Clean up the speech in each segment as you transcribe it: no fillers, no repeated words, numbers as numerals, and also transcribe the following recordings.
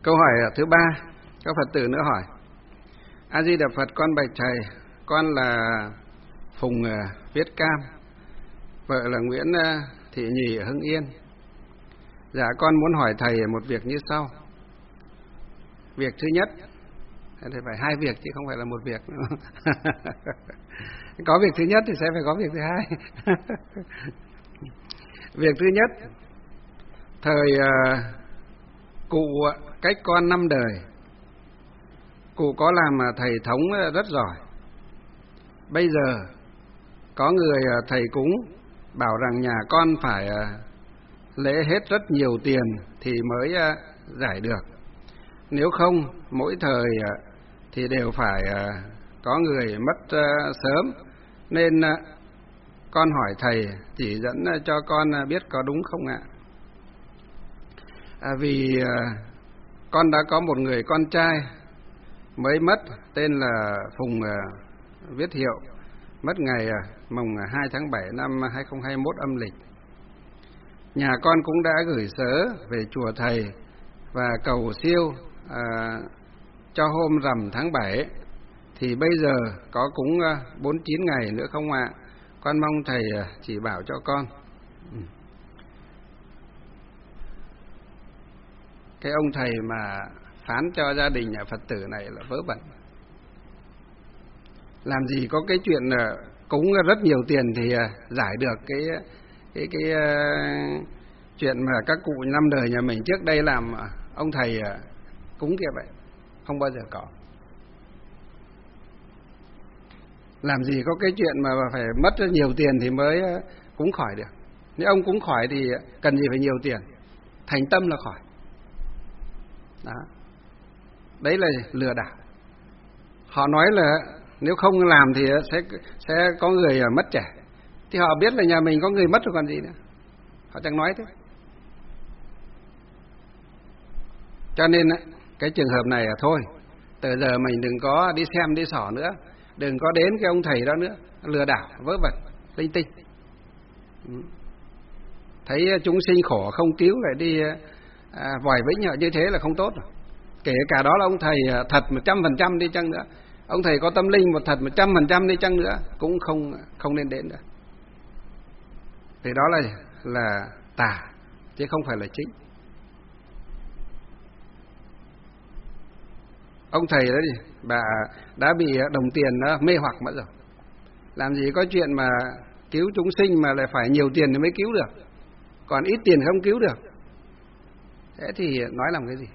Câu hỏi thứ ba, các Phật tử nữa hỏi: A Di Đà Phật, con bạch thầy, con là Phùng Viết Cam, vợ là Nguyễn Thị Nhì ở Hưng Yên. Dạ, con muốn hỏi thầy một việc như sau. Việc thứ nhất, thì phải hai việc chứ không phải là một việc nữa. Có việc thứ nhất thì sẽ phải có việc thứ hai. Việc thứ nhất, thời cụ cách con 5 đời, cụ có làm thầy thống rất giỏi. Bây giờ có người thầy cúng bảo rằng nhà con phải lễ hết rất nhiều tiền thì mới giải được. Nếu không, mỗi thời thì đều phải có người mất sớm. Nên con hỏi thầy chỉ dẫn cho con biết có đúng không ạ? Vì con đã có một người con trai mới mất, tên là Phùng Viết Hiệu, mất ngày mùng 2 tháng 7 năm 2021 âm lịch. Nhà con cũng đã gửi sớ về chùa thầy và cầu siêu cho hôm rằm tháng 7. Thì bây giờ có cúng 49 ngày nữa không ạ? Con mong thầy chỉ bảo cho con. Cái ông thầy mà phán cho gia đình nhà Phật tử này là vớ vẩn. Làm gì có cái chuyện cúng rất nhiều tiền thì giải được cái chuyện mà các cụ 5 đời nhà mình trước đây làm ông thầy cúng kia vậy. Không bao giờ có. Làm gì có cái chuyện mà phải mất rất nhiều tiền thì mới cúng khỏi được. Nếu ông cúng khỏi thì cần gì phải nhiều tiền. Thành tâm là khỏi. Đó. Đấy là lừa đảo. Họ nói là nếu không làm thì sẽ có người mất trẻ. Thì họ biết là nhà mình có người mất rồi còn gì nữa. Họ chẳng nói thế. Cho nên cái trường hợp này là thôi, từ giờ mình đừng có đi xem đi xỏ nữa, đừng có đến cái ông thầy đó nữa, lừa đảo vớ vẩn linh tinh. Thấy chúng sinh khổ không cứu lại đi vòi vĩnh như thế là không tốt rồi. Kể cả đó là ông thầy thật 100% đi chăng nữa, ông thầy có tâm linh một thật 100% đi chăng nữa cũng không nên đến nữa. Thì đó là tà chứ không phải là chính. Ông thầy đó thì bà đã bị đồng tiền mê hoặc mất rồi. Làm gì có chuyện mà cứu chúng sinh mà lại phải nhiều tiền thì mới cứu được, còn ít tiền không cứu được. Thế thì nói làm cái gì?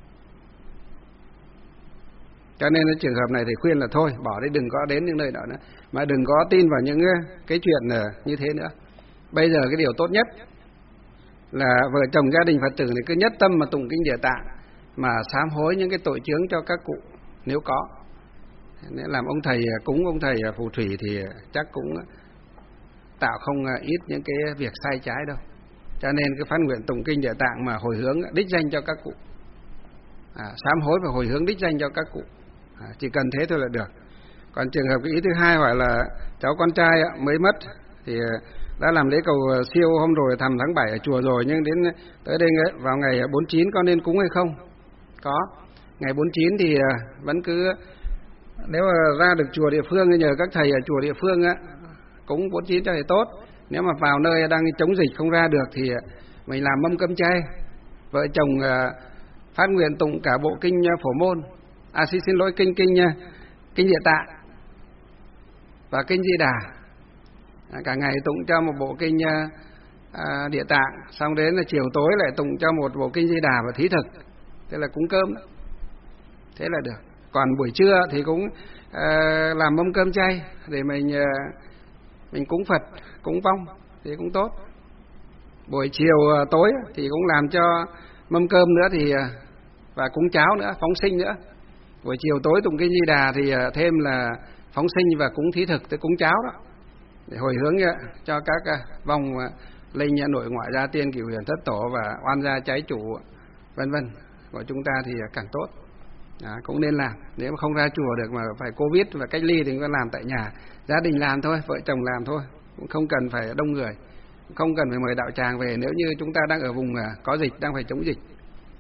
Cho nên cái trường hợp này thì khuyên là thôi, bỏ đi, đừng có đến những nơi đó nữa, mà đừng có tin vào những cái chuyện như thế nữa. Bây giờ cái điều tốt nhất là vợ chồng gia đình Phật tử này cứ nhất tâm mà tụng kinh Địa Tạng, mà sám hối những cái tội chướng cho các cụ nếu có. Nếu làm ông thầy cúng, ông thầy phù thủy thì chắc cũng tạo không ít những cái việc sai trái đâu. Cho nên cái phát nguyện tụng kinh Địa Tạng mà hồi hướng đích danh cho các cụ, sám hối và hồi hướng đích danh cho các cụ, chỉ cần thế thôi là được. Còn trường hợp cái ý thứ hai gọi là cháu con trai mới mất thì đã làm lễ cầu siêu hôm rồi thằm tháng 7 ở chùa rồi, nhưng đến tới đây vào ngày 49 có nên cúng hay không? Có. Ngày 49 thì vẫn cứ, nếu mà ra được chùa địa phương, nhờ các thầy ở chùa địa phương cúng 49 cho thầy tốt. Nếu mà vào nơi đang chống dịch không ra được thì mình làm mâm cơm chay. Vợ chồng phát nguyện tụng cả bộ kinh Phổ Môn, xin lỗi, kinh Địa Tạng và kinh Di Đà, cả ngày tụng cho một bộ kinh Địa Tạng, xong đến là chiều tối lại tụng cho một bộ kinh Di Đà và thí thực, thế là cúng cơm đó. Thế là được. Còn buổi trưa thì cũng làm mâm cơm chay để mình cúng Phật, cúng vong thì cũng tốt. Buổi chiều tối thì cũng làm cho mâm cơm nữa thì và cúng cháo nữa, phóng sinh nữa. Buổi chiều tối tụng kinh Di Đà thì thêm là phóng sinh và cúng thí thực, tới cúng cháo đó, để hồi hướng cho các vong linh nội ngoại gia tiên cửu huyền thất tổ và oan gia trái chủ vân vân của chúng ta thì càng tốt. Cũng nên làm. Nếu mà không ra chùa được mà phải Covid và cách ly thì chúng ta làm tại nhà, gia đình làm thôi, vợ chồng làm thôi, cũng không cần phải đông người, không cần phải mời đạo tràng về nếu như chúng ta đang ở vùng có dịch, đang phải chống dịch.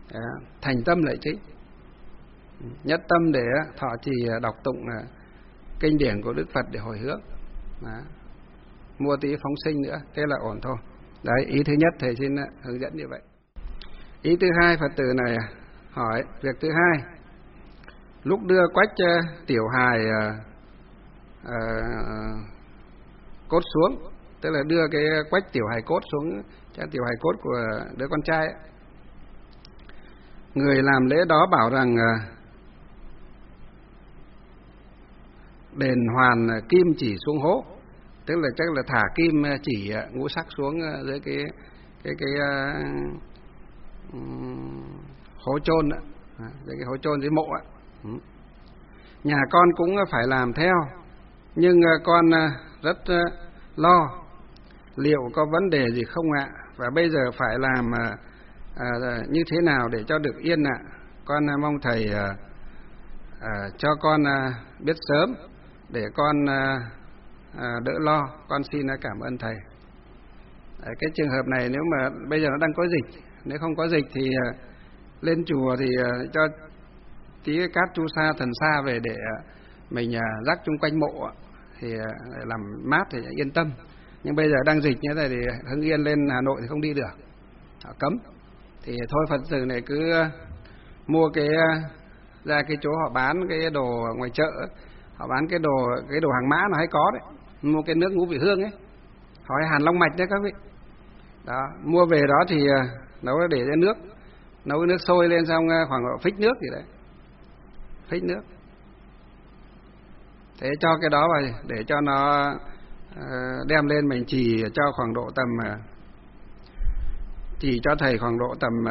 thành tâm lợi trí, nhất tâm để thọ trì đọc tụng kinh điển của Đức Phật để hồi hướng. Mua tí phóng sinh nữa, thế là ổn thôi. Đấy, ý thứ nhất thầy xin hướng dẫn như vậy. Ý thứ hai, Phật tử này hỏi việc thứ hai, lúc đưa quách tiểu hài cốt xuống, tức là đưa cái quách tiểu hài cốt xuống, tiểu hài cốt của đứa con trai ấy. Người làm lễ đó bảo rằng đền hoàn kim chỉ xuống hố, tức là chắc là thả kim chỉ ngũ sắc xuống dưới cái hố chôn, cái hố chôn dưới mộ ạ. Nhà con cũng phải làm theo, nhưng con rất lo liệu có vấn đề gì không ạ? Và bây giờ phải làm như thế nào để cho được yên ạ? Con mong thầy cho con biết sớm để con đỡ lo. Con xin cảm ơn thầy. Cái trường hợp này nếu mà bây giờ nó đang có dịch, nếu không có dịch thì lên chùa thì cho tí cát chu sa thần sa về để mình rắc chung quanh mộ thì làm mát thì yên tâm. Nhưng bây giờ đang dịch như thế này thì Hưng Yên lên Hà Nội thì không đi được, họ cấm. Thì thôi Phật tử này cứ mua ra cái chỗ họ bán cái đồ ngoài chợ, họ bán cái đồ hàng mã nó hay có đấy, mua cái nước ngũ vị hương ấy, hỏi Hàn Long Mạch đấy các vị. Đó, mua về đó thì nấu để ra nước, nấu cái nước sôi lên xong khoảng phích nước gì đấy, phích nước. Thế cho cái đó vào để cho nó đem lên mình chỉ cho khoảng độ tầm chỉ cho thầy khoảng độ tầm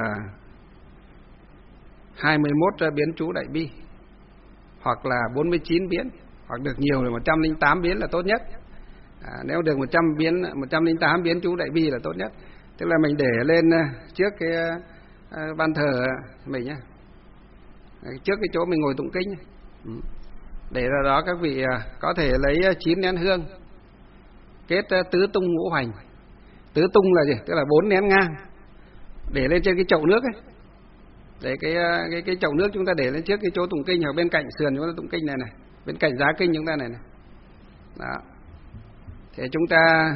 21 biến chú đại bi, hoặc là 49 biến, hoặc được nhiều là 108 biến là tốt nhất. Nếu được 108 biến chú đại bi là tốt nhất. Tức là mình để lên trước cái ban thờ mình nhé, trước cái chỗ mình ngồi tụng kinh, để ra đó các vị có thể lấy 9 nén hương kết tứ tung ngũ hoành. Tứ tung là gì? Tức là 4 nén ngang để lên trên cái chậu nước ấy. Để cái chậu nước chúng ta để lên trước cái chỗ tụng kinh, ở bên cạnh sườn chúng ta tụng kinh này, bên cạnh giá kinh chúng ta này. Đó. Thế chúng ta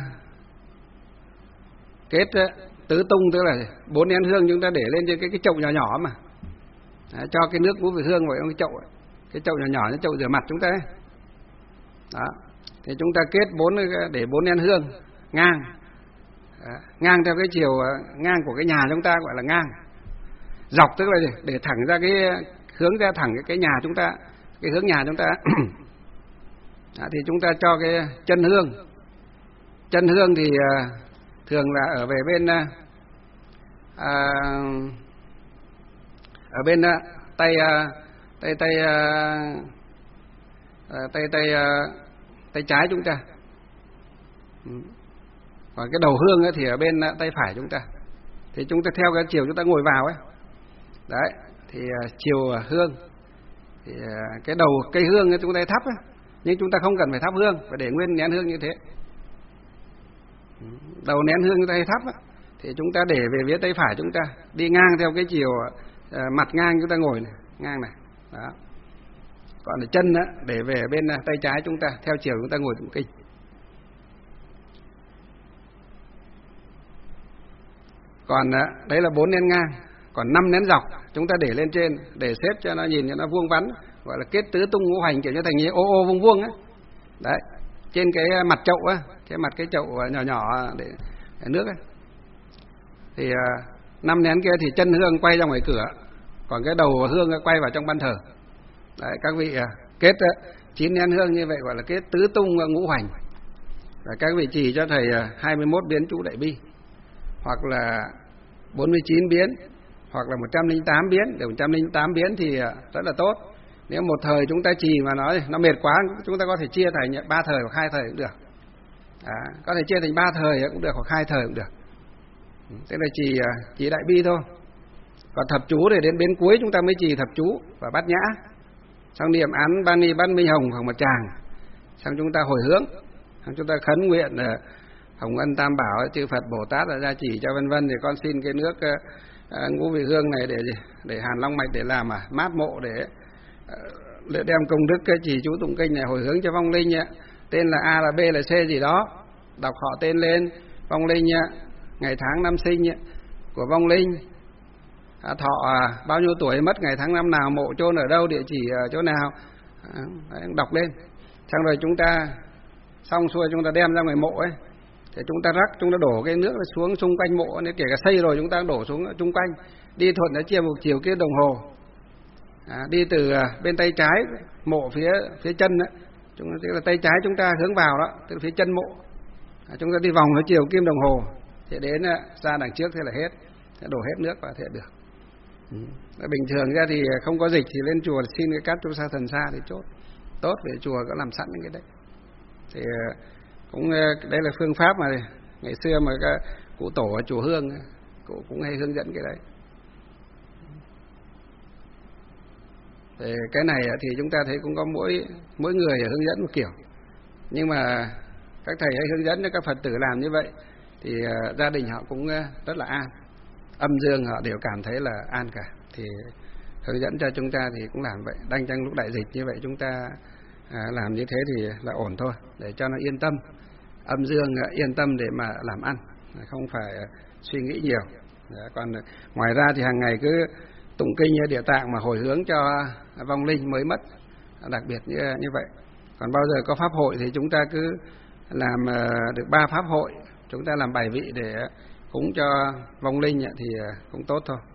kết tứ tung, tức là 4 nén hương chúng ta để lên trên cái chậu nhỏ nhỏ mà. Đó, cho cái nước ngũ vị hương vào trong cái chậu ấy. Cái chậu nhỏ nhỏ, cái chậu rửa mặt chúng ta ấy. Đó. Thì chúng ta kết 4 nén hương ngang. Đó. Ngang theo cái chiều ngang của cái nhà chúng ta, gọi là ngang. Dọc tức là để thẳng ra cái hướng ra thẳng cái nhà chúng ta, cái hướng nhà chúng ta. Đó, thì chúng ta cho cái chân hương. Chân hương thì thường là ở về bên ở bên tay trái chúng ta. Còn cái đầu hương ấy thì ở bên tay phải chúng ta. Thì chúng ta theo cái chiều chúng ta ngồi vào ấy. Đấy, thì chiều hương thì cái đầu cây hương ấy chúng ta thắp ấy. Nhưng chúng ta không cần phải thắp hương, phải để nguyên nén hương như thế. Đầu nén hương chúng ta thắp ấy, thì chúng ta để về phía tay phải chúng ta, đi ngang theo cái chiều mặt ngang chúng ta ngồi này, ngang này. Đó. Còn là chân á, để về bên tay trái chúng ta, theo chiều chúng ta ngồi tụng kinh. Còn đấy là 4 nén ngang. Còn 5 nén dọc chúng ta để lên trên, để xếp cho nó nhìn cho nó vuông vắn, gọi là kết tứ tung ngũ hoành, kiểu như thành như ô ô vuông vuông á. Đấy, trên cái mặt chậu á, cái chậu nhỏ nhỏ để nước ấy. Thì 5 nén kia thì chân hương quay ra ngoài cửa, còn cái đầu hương quay vào trong ban thờ. Đấy, các vị kết 9 nén hương như vậy gọi là kết tứ tung ngũ hoành. Và các vị chỉ cho thầy 21 biến chú đại bi, hoặc là 49 biến, hoặc là 108 biến. Để 108 biến thì rất là tốt. Nếu một thời chúng ta trì mà nó mệt quá, chúng ta có thể chia thành 3 thời hoặc 2 thời cũng được. Có thể chia thành 3 thời cũng được, hoặc 2 thời cũng được. Thế là chỉ đại bi thôi. Còn thập chú để đến bên cuối chúng ta mới trì thập chú và bát nhã. Xong niệm án ban ni bát minh hồng hoặc một tràng. Xong chúng ta hồi hướng. Xong chúng ta khấn nguyện hồng ân tam bảo chư Phật Bồ Tát là gia chỉ cho vân vân. Thì con xin cái nước ngũ vị hương này để hàn long mạch, để làm mát mộ, để đem công đức cái trì chú tụng kinh này hồi hướng cho vong linh nhé. Tên là A là B là C gì đó, đọc họ tên lên vong linh nhé, ngày tháng năm sinh nhé, của vong linh, thọ bao nhiêu tuổi, mất ngày tháng năm nào, mộ chôn ở đâu, địa chỉ ở chỗ nào, đọc lên. Xong rồi chúng ta xong xuôi, chúng ta đem ra ngoài mộ ấy, thì chúng ta rắc, chúng ta đổ cái nước xuống xung quanh mộ, nếu kể cả xây rồi chúng ta đổ xuống xung quanh, đi thuận nó chia một chiều kia đồng hồ. Đi từ bên tay trái mộ phía chân đó, tức là tay trái chúng ta hướng vào đó, từ phía chân mộ, chúng ta đi vòng với chiều kim đồng hồ, thì đến ra đằng trước thế là hết, sẽ đổ hết nước vào thế được. Bình thường ra thì không có dịch thì lên chùa xin cái cát chu sa thần sa thì chốt tốt, về chùa có làm sẵn những cái đấy. Thì cũng đây là phương pháp mà ngày xưa mà các cụ tổ ở chùa Hương cụ cũng hay hướng dẫn cái đấy. Thì cái này thì chúng ta thấy cũng có mỗi người hướng dẫn một kiểu, nhưng mà các thầy hay hướng dẫn cho các Phật tử làm như vậy thì gia đình họ cũng rất là an, âm dương họ đều cảm thấy là an cả. Thì hướng dẫn cho chúng ta thì cũng làm vậy. Đang trong lúc đại dịch như vậy chúng ta làm như thế thì là ổn thôi, để cho nó yên tâm, âm dương yên tâm để mà làm ăn, không phải suy nghĩ nhiều. Còn ngoài ra thì hàng ngày cứ tụng kinh Địa Tạng mà hồi hướng cho vong linh mới mất, đặc biệt như vậy. Còn bao giờ có pháp hội thì chúng ta cứ làm được 3 pháp hội, chúng ta làm bài vị để cúng cho vong linh thì cũng tốt thôi.